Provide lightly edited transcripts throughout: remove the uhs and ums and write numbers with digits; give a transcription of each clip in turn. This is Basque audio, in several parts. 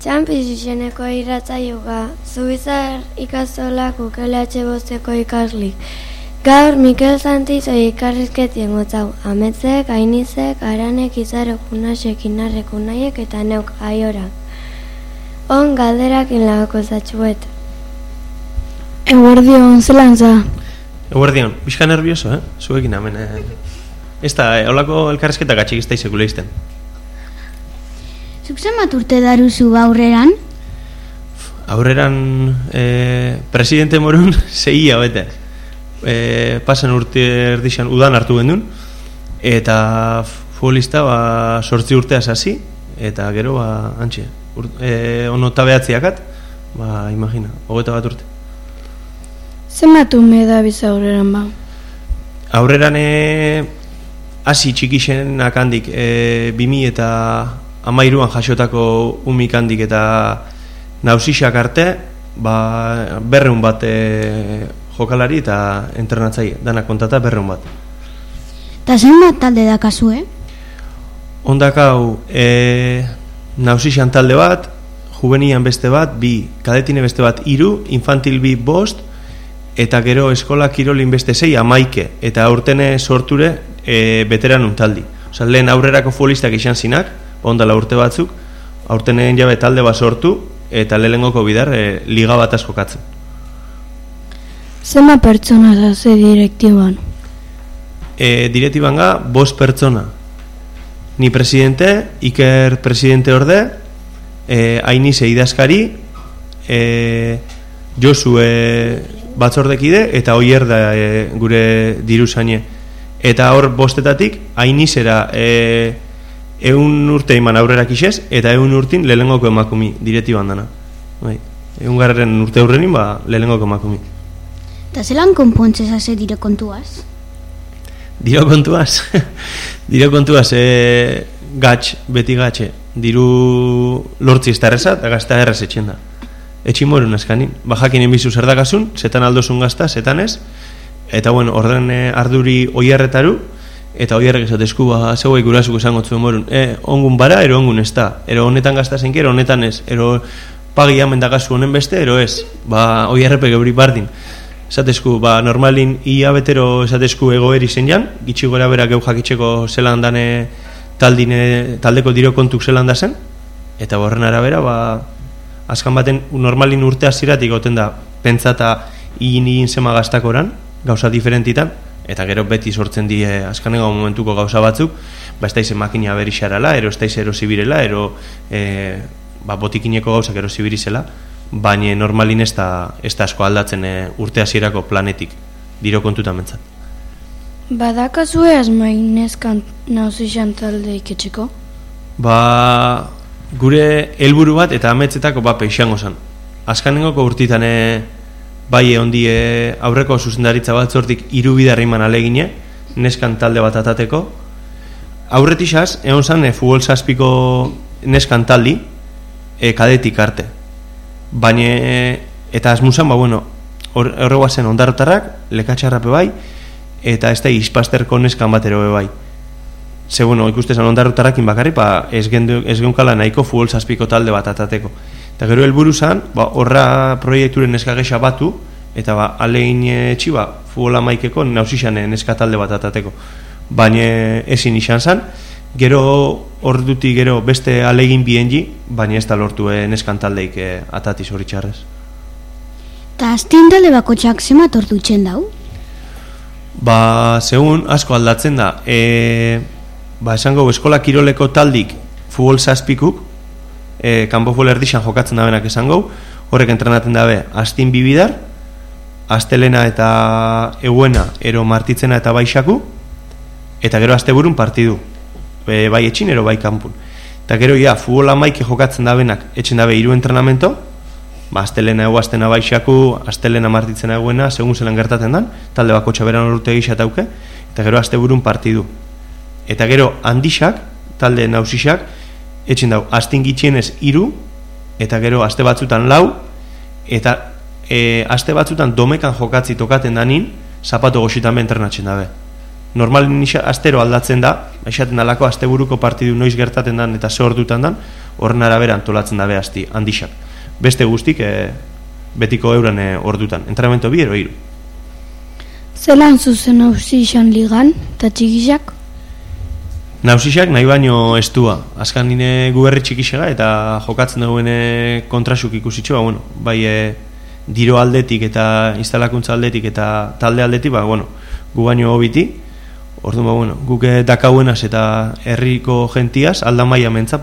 Etxan pizixeneko irratzaioa, Zubizar ikastolak UKLH bosteko ikaslik. Gaur Mikel Santiz ikarrizketien gotzau, Ametzek, Ainizek, Aranek, Izarek, Unasek, Inarrek, Unaiek eta neuk Aiorak. On galderak inlagako zatxuet. Eguerdion, zelan za? Eguerdion, bizka nervioso, zuekin hemen. Ez da, holako elkarrizketak atxik izta izekule izten. Zuk zenbat urte daruzu aurreran? Aurreran presidente morun 6 hilabete. Pasan urte erdixan udan hartu gendun, eta futbolista 8 urteaz hasi, eta gero antxe. Onota behatziakat, imagina, 21 urte. Zenbat ume da biz aurreran ba? Aurreran hasi txikixenak handik 2000 eta 13an jasotako umik handik eta nausixak arte, 200 bat jokalari eta entrenatzaile, danak kontata 200 bat. Eta zenbat talde dakazu, Ondakau, nausixan talde bat, juvenian beste bat, 2, kadetine beste bat 3, infantil 2, 5, eta gero eskola kirolin beste 6, 11, eta aurtene sorture veteranun taldi. Osa, lehen aurrerako futbolistak izan zinak, ondala urte batzuk, aurtenen jabe talde bat sortu, eta lehengoko bidar liga bat asko katzen. Zenbat pertsona da ze direktiban? Direktiban 5 pertsona. Ni presidente, Iker presidente orde, Ainize idazkari, Josu batzordekide, eta Oier da gure diru zaine. Eta hor bostetatik, Ainizera 100 urte iman aurrerak isez, eta 100 urtin lehengoko emakumi direktiban dana. 100 urte aurrenin, lehengoko emakumi. Eta zelan konpontzez haze dire kontuaz? Diro kontuaz? Diro kontuaz, beti gatxe. Diru lortzi ez da erreza, eta gazta errez etxen da. Etxin morun askanin. Bajakin enbizu zer dakasun, zetan aldozun gazta, zetan ez. Eta bueno, orden arduri oierretaru, eta oierrek esatezku, zeuai gurasuko esango zuen morun. Ongun bara, ero ongun ez da. Ero honetan gazta zenkero, honetan ez. Ero pagi amendakazu honen beste, ero ez. Oierrepe gebri bardin. Esatezku, normalin ia betero esatezku egoeri zen jan, gitxi gora bera geu jakitxeko zelan dane taldeko diro kontuk zelan da zen, eta horren arabera, azkan baten normalin urte aziratik goten da, pentsata igin zema gaztakoran, gauza diferentitan, eta gero beti sortzen die azkanengo momentuko gauza batzuk, ez daizen makina berixarala, ero ez daiz erosibirela, ero botikineko gauzak erosibirizela, baina normalin ez da asko aldatzen urte hasierako planetik diro kontutan mentzat. Badakazue asmain neskan nauzixan talde iketxeko? Gure helburu bat eta ametzetako peixango zan. Azkanengoko urtitan bai ondi aurreko zuzendaritza bat zortik 3 bidarriman alegine, neskan talde bat atateko. Aurretixaz, egon zan futbol 7ko neskan taldi kadetik arte. Baina, eta asmusan, horregoa zen ondarotarrak, lekatxarrape bai, eta ez da izpasterko neskan batero bai. Ze, ikustezan ondarotarrakin bakarri, ez geunkala nahiko futbol 7ko talde bat atateko. Eta gero helburu zan, horra proiekturen neska gexa batu, eta alegin etxi, futbol 11ko nausixan neska talde bat atateko. Baina ezin izan zan, gero hor duti gero beste alegin bienji, baina ez da lortu neskan taldeik atatiz hori txarrez. Ta aztien talde bakotxak zemat hor dutxen dau? Segun asko aldatzen da, esango eskola kiroleko taldik futbol 7kuk, kanpo futbol erdixan jokatzen dabenak esango, horrek entrenatzen dabe aztien bibidar, astelena eta eguena, ero martitzena eta baixaku, eta gero asteburun partidu. Bai etxin, ero bai kanpun. Eta gero, futbol 11 jokatzen dabenak etxen dabe 3 entrenamento, astelena egu, astena baixaku, astelena martitzena eguena, segun zelan gertatzen dan, talde bako txaberan horrute egixatauke, eta gero asteburun partidu. Eta gero, handixak, talde nausixak, etxen dau, astin gitxienez 3, eta gero, aste batzutan 4, eta aste batzutan domekan jokatzi tokaten danin, zapato goxitan entrenatzen dabe. Normalin astero aldatzen da, esaten alako asteburuko partidu noiz gertaten dan eta ze ordutan dan, horren arabera antolatzen dabe asti handixak. Beste guztik betiko euren ordutan. Entrenamendu 2 ero 3. Zelan zuzen nausixan ligan, eta txikixak? Nausixak nahi baino estua. Azkan nine guberri txikixega eta jokatzen duguen kontrasuk ikusitxo, bai diro aldetik eta instalakuntza aldetik eta talde aldetik, gu baino hobiti. Orduan, guk dakauenaz eta herriko gentiaz, aldan maia mentza,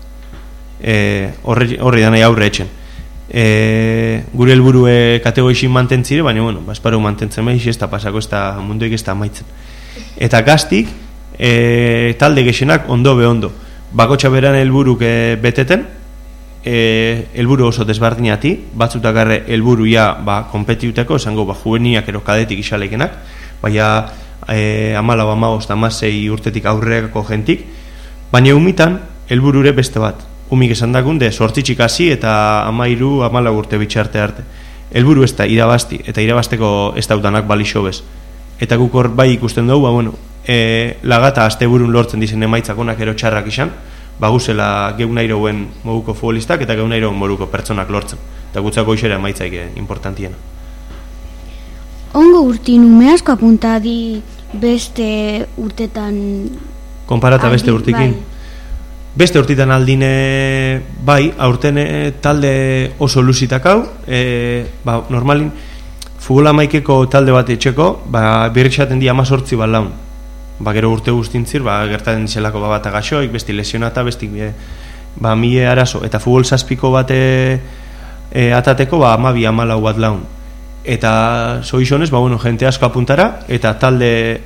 horri da nahi aurre etxen. Gure helburu kategorixin mantentzire, baina, esparo mantentzen maiz, ez da pasako, ez da munduik ez da maitzen. Eta gaztik, talde gexenak ondo. Bakotxa beran helburuk beteten, helburu oso desbardinati, batzutak helburu ja konpetiuteko, esango juveniak ero kadetik isalekenak, baina 14-15 urtetik aurreako jentik, baina umitan helburure beste bat. Umik esan dakunde, 8 hasi eta 13-14 urte bitxarte arte. Helburu ez da irabazti, eta irabazteko ez dautanak balixo bez. Eta guk hor bai ikusten dugu, lagata azte burun lortzen dizen emaitzak onak ero txarrak izan, guzela geunairoen moguko futbolistak eta geunairoen moguko pertsonak lortzen. Eta gutzako isera emaitzaik importantiena. Ongo urtin umeazko apuntadi beste urtetan... Konparata beste urtikin. Bai. Beste urtetan aldine bai, aurten talde oso luzitak hau, normalin futbola maikeko talde bat etxeko, birritxaten di 18 bat laun. Gero urte guztintzir, gertaten zelako bat agaxoik, besti lesionata, besti mile arazo. Eta futbol zazpiko bat atateko 12-14 bat laun. Eta zoizonez, jente asko apuntara, eta talde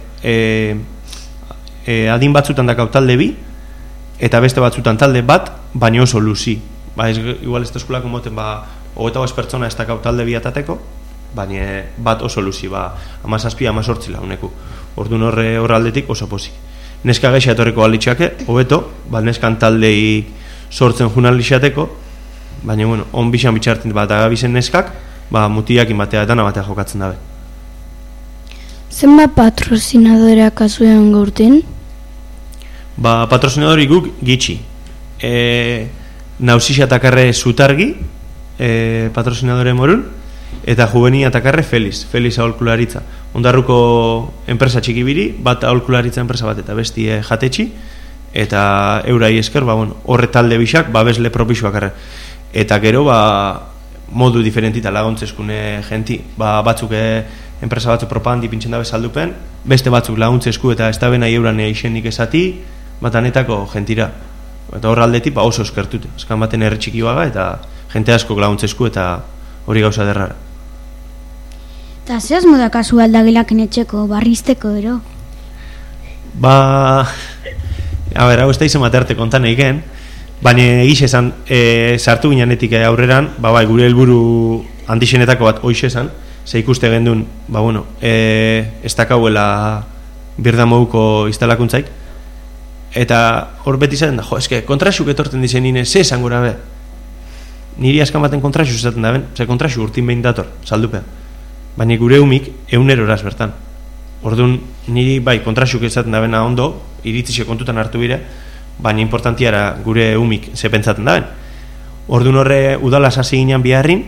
adin batzutan dakau talde 2, eta beste batzutan talde bat, baina oso luzi. Igual ez da eskulako moten, 25 pertsona ez dakau talde 2 atateko, baina bat oso luzi, 17-18 launeku. Orduan horre aldetik oso pozik. Neska gaixa etorreko alitxake, hobeto, neskan taldei sortzen junan lixateko, baina, on bixan bitxartin bat agabizen neskak, mutiakin batea eta batea jokatzen dabe. Zenbat patrozinadoreak kasuen gaurten? Patrozinadori guk gitxi. Nausixia takarre Zutargi, patrozinadore morun, eta juvenia takarre Feliz aholkularitza. Ondarruko enpresa txikibiri, bat aholkularitza enpresa bat eta besti jatetxi, eta eurai esker, horre talde bixak, besle propixuak arre. Eta gero, modu diferentita laguntzeskune genti, batzuk enpresa batzuk propagandi pintzen dabe saldupen, beste batzuk laguntzesku eta ez da bena euran isenik esati, batanetako gentira. Eta horre aldetik oso eskertute. Eskan baten herri txiki baga eta jente asko laguntzesku eta hori gauza derrara. Eta zehaz moda kasu aldagilaken etxeko, barrizteko, ero? Hau ez da izan materte kontan eiken, baina egiz esan, sartu ginenetik aurreran, gure helburu handixenetako bat hoiz esan, ze ikuste gendun, ez dakauela birdamoguko instalakuntzaik, eta hor beti zaten da, kontraxuk etorten dizen nire, ze esan gura be? Niri askan baten kontraxu esaten da ben, ze kontraxu urtin behin dator, saldupean. Baina gure humik 100 horaz bertan. Orduan niri kontraxuk esaten da bena ondo, iritzixe kontutan hartu bire, baina importantiara gure humik ze pentsaten da ben. Orduan horre udalaz hasi ginean biharrin,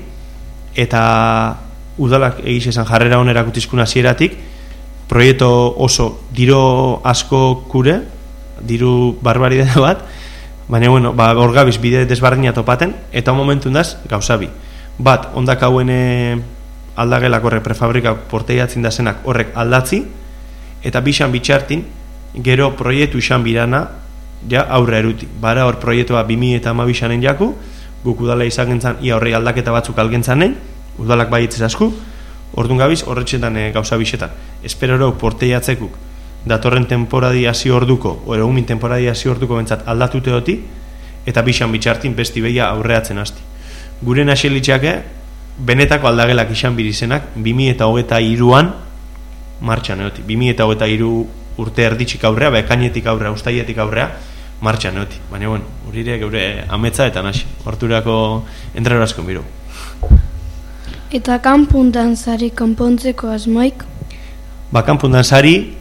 eta udalak egiz esan jarrera onerak utizkuna zieratik, proiektu oso diro asko kure, diru barbaridade bat, baina hor gabiz bide desbardina topaten, eta momentun daz gauzabi. Bat, ondak hauen aldagelak horrek prefabrika porteiatzen da zenak horrek aldatzi, eta bixan bitxartin, gero proiektu isan birana, ja aurre eruti. Bara hor proiektua 2012an jaku, guk udala izagentzan, ia horrei aldaketa batzuk algentzanen, udalak baietzez asku, orduan gabiz horretxetan gauza bixetan. Esperoro porteiatzekuk, datorren temporadi hasi orduko, ero umin temporadi hasi orduko bentsat aldatute doti, eta bixan bitxartin besti behia aurreatzen hasti. Gure naxelitxake, benetako aldagelak izan birizenak 2023an martxan eoti. 2023 urte erditxik aurrea, ekainetik aurrea, ustaietik aurrea, martxan eoti. Baina, urire geure ametza eta nasi. Horturako entrenorazko miru. Eta kanpuntan zari konpontzeko asmoik? Kanpuntan zari,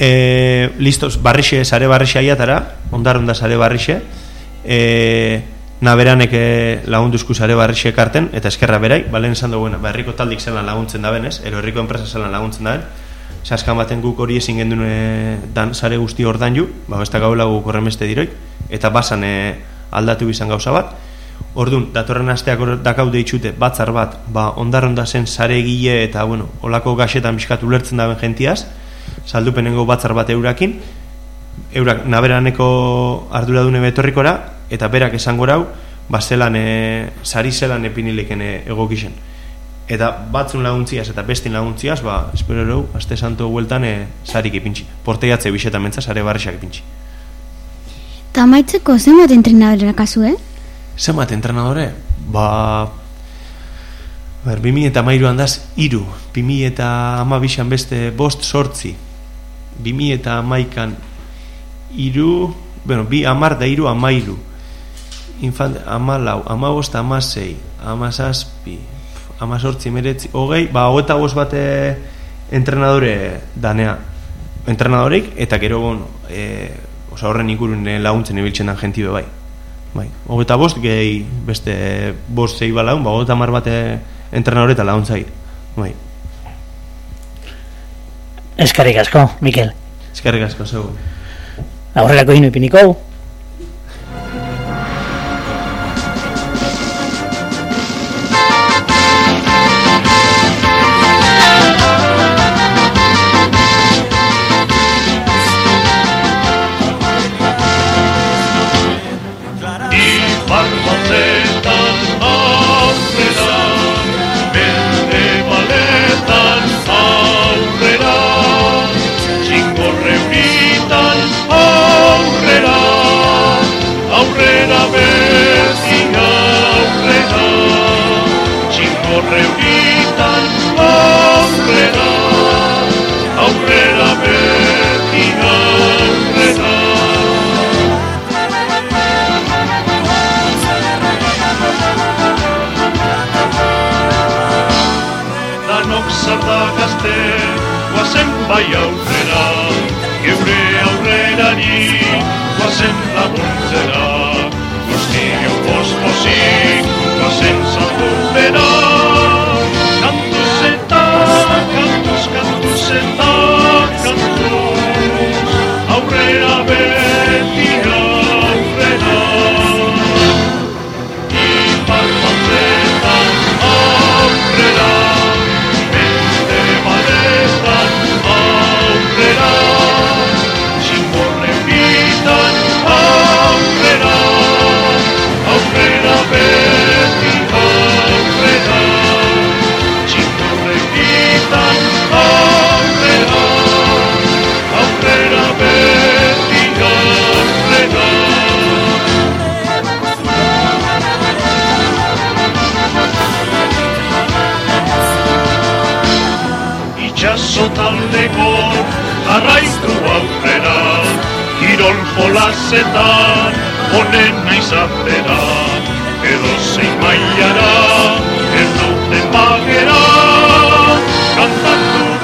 listos, barrixe, sare barrixe aiatara, ondarronda sare barrixe, naberanek lagunduzku sare barrixe ekarten, eta eskerra berai, balen esan dugu, herriko taldik zelan laguntzen da benez, herriko enpresa zelan laguntzen da ben, saskan baten guk hori ezin gendun dan sare guzti ordan ju, ez da gaula guk horremeste diroi, eta basan aldatu bizan gauza bat. Orduan, datorren asteak dakaude itxute batzar bat, ondarronda zen sare egile eta, olako gaxetan bizkatu lertzen daben jentiaz, saldupenengo batzar bat eurakin, eurak naberaneko arduradune betorrikora, eta berak esango rau, zelan, sari zelan epinileken egokixen. Eta batzun laguntziaz eta bestin laguntziaz, espero erau, aste santo hueltan sarik ipintxi. Porteiatze bisetan mentza, sare barrixak ipintxi. Ta maitzeko, zenbat entrenadore kasu, Zenbat entrenadore? 2013an daz, 3. 2012an beste 5-8. 2011an 3, 2 10 da 3 13. Infant 14, 15, 16, 17, 18, 19, 20, 25 bat entrenadore danea. Entrenadoreik, eta gero horren ingurun laguntzen ibiltzen dan jentide bai. 25 gehi beste 5-6 balaun, 50 bat entrenadore eta laguntzai. Eskerrik asko, Mikel. Eskerrik asko, zeu. Aurrerako hinu ipiniko. Bai aurrera, geure aurrerari, guazen laguntzera, guztio pospozik, guazen zaldunbera. Kantuz eta kantuz, kantuz eta kantuz, aurrera beti aurrera. Ipar batzetan aurrera, taldeko jarraitu aurrera, kirol jolasetan onena izatera, edo zein mailara, ez duten bagera. Kantatu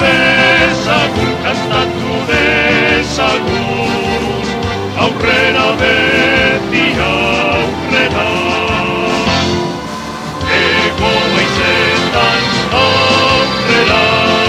dezagun, aurrera beti aurrera. Ego baizetan aurrera,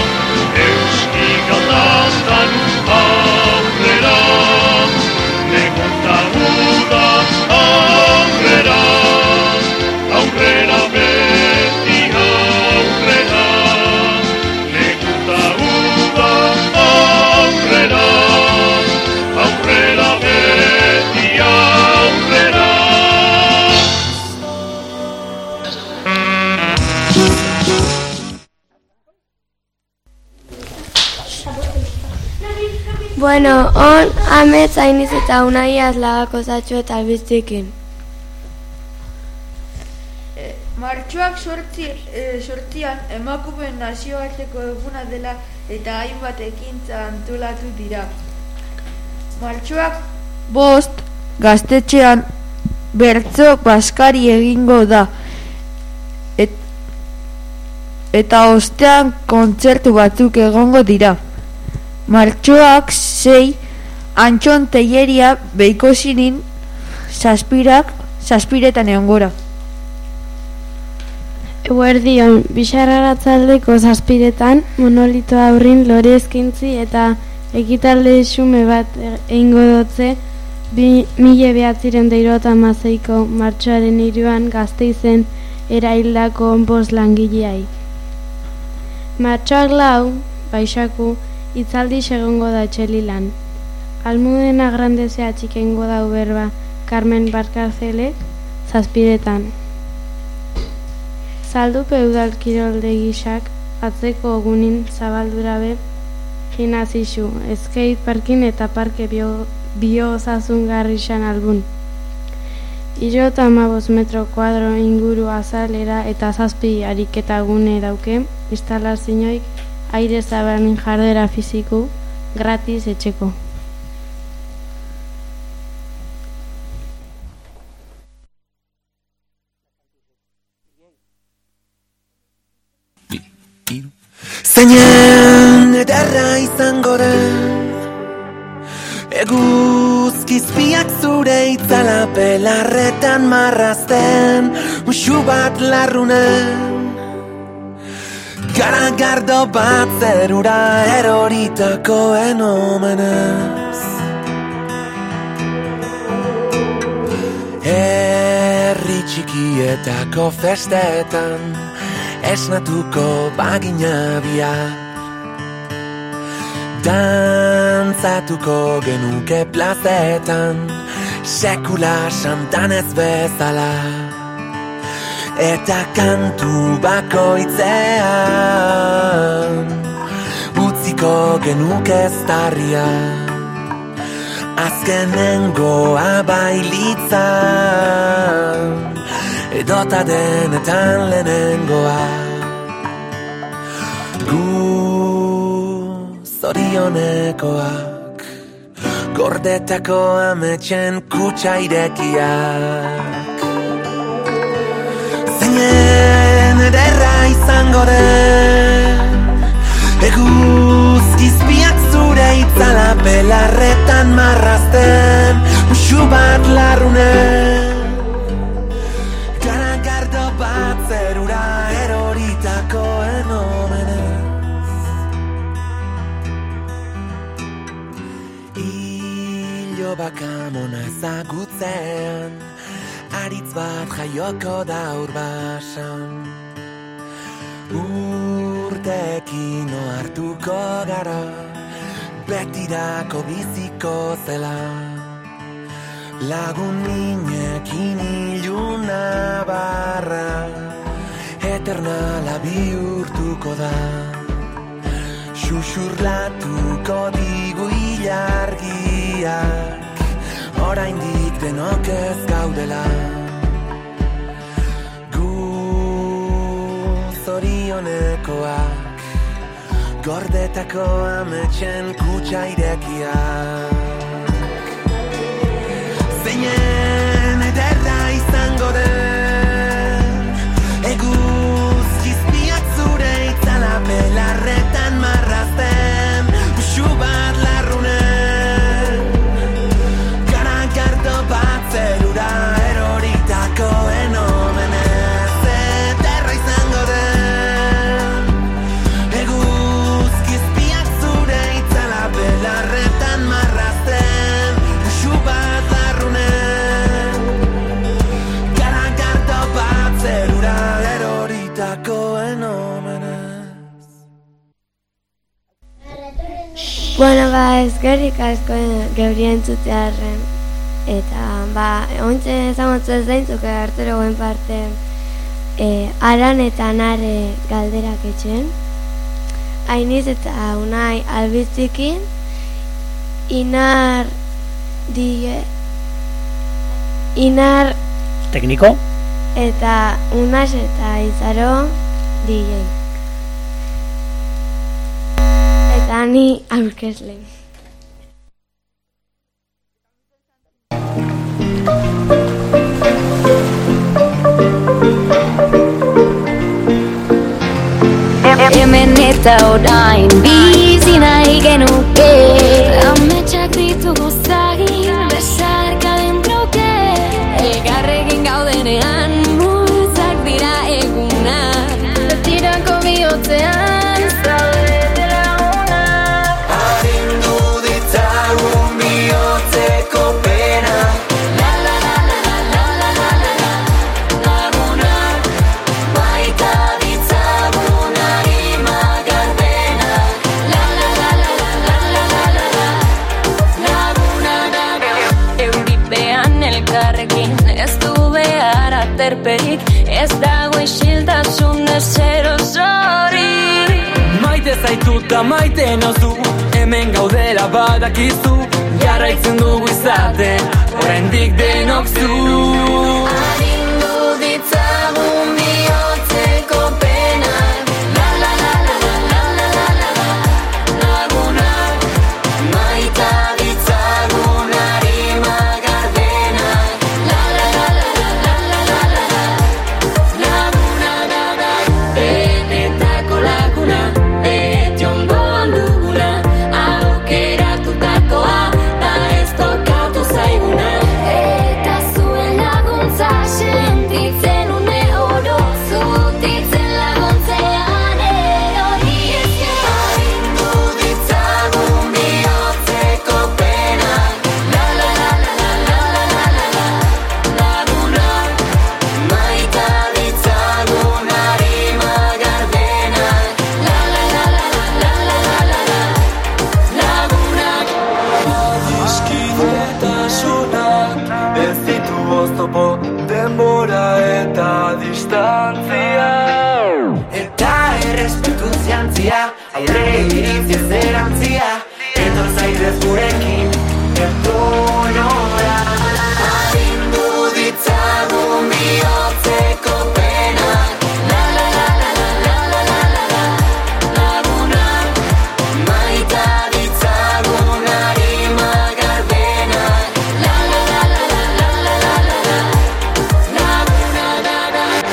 Galdaztan aurrera, negunta uda aurrera, aurrera beti aurrera, negunta uda aurrera, aurrera beti aurrera. Bueno, amets hainiz eta unai azlagako zatxo eta albiztikin. Martxoak sortzian emakumeen nazioarteko eguna dela eta hainbat ekintza antolatu dira. Martxoak 5 gaztetxean bertso baskari egingo da. Eta ostean kontzertu batzuk egongo dira. Martxoak 6 Antxon Telleria Beikosinin 7 zazpiretan egon gora. Eguerdion, Bixarraratzaldeko zazpiretan, monolito aurrin lore eskintzi eta ekitalde xume bat egingo dotze 1976ko martxoaren 3an Gasteizen eraildako 5 langileai. Martxoak 4, Baixaku, itzaldi segongo da Txelilan. Almudena Grandezea txikengo da berba Carmen Barkarzelek zazpiretan. Zaldupe udal kiroldegisak atzeko gunin zabaldurabe gimnasiu, skate parkin eta parke bio-osasungarrixan albun. 75 metro kuadro inguru azalera eta 7 ariketa gune dauke, instalazioik aire zabalen jardera fiziku, gratis etxeko. Zeinen ederra izango den eguzkizpiak zure itzala pelarretan marrazten musu bat larrunen garagardo bat zerura eroritakoen omenez herri txikietako festetan esnatuko bagina bihar dantzatuko genuke plazetan sekula santanez bezala eta kantu bakoitzean utziko genuke eztarria azkenengoa bailitzan edota denetan lehenengoa gu zorionekoak gordetako ametxen kutsa irekiak zeinen ederra izango den eguzkizpiak zure itzala belarretan marrazten musu bat larrunen zerura eroritakoen omenez hilo bakamona ezagutzean aritz bat jaioko da urbasan urteekin ohartuko gara betirako biziko zela lagun minekin iluna barra eternala bihurtuko da xuxurlatuko digu ilargiak oraindik denok ez gaudela gu zorionekoak gordetako ametxen kutsa irekiak zeinen ederra izango den eguzkizpiak zure itzala belarretan marrazten musu bat larrunen garagardo bat zerura eroritakoen omenez ederra izango den eguzkizpiak zure itzala belarretan marrazten musu bat larrunen garagardo bat zerura eroritakoen omenez. Bueno, eskerrik asko geuri entzutearren eta ontxe ezagutzu ez daintzuk hartero guen parte aran eta nare galderak etxen Ainiz eta Unai albiztikin Inar Tekniko? eta Unas eta Izaro DJ. Eta ni aurkezle. Hemen eta orain bizi nahi genuke ametsak ditugu zagin besarka den bloke elgarrekin zaituta maite nauzu, hemen gaudela badakizu, jarraitzen dugu izaten, oraindik denok zu. Arindu ditzagun bihotzeko penak, la la la la la la la la la, lagunak, maita ditzagun arima gardenak, la la la la la la la la la, lagunak, benetako laguna, beti ondoan duguna, aukeratutakoa, da ez tokatu zaiguna. Eta zuen laguntza sentitzen une oro, zutitzen laguntzean erori ezken. Arindu ditzagun bihotzeko penak, la la la la la la la la la, lagunak, maita ditzagun arima gardenak, la la la la la la la la la, lagunak. Adiskidetasunak ez ditu oztopo, denbora eta distantzia. Eta errespetun ziantzia, aurre iritziz erantzia, etor zaitez gurekin, etonora. Arindu ditzagun bihotzeko penak, la la la la la la la la la, lagunak, maita ditzagun arima gardenak, la la la la la la la la la, lagunak.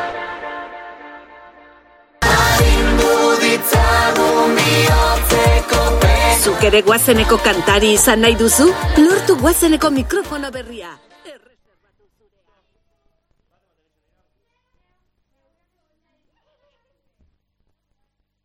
Arindu ditzagun bihotzeko penak. Zuk ere Guazeneko kantari izan nahi duzu? Lortu Guazeneko mikrofono berria.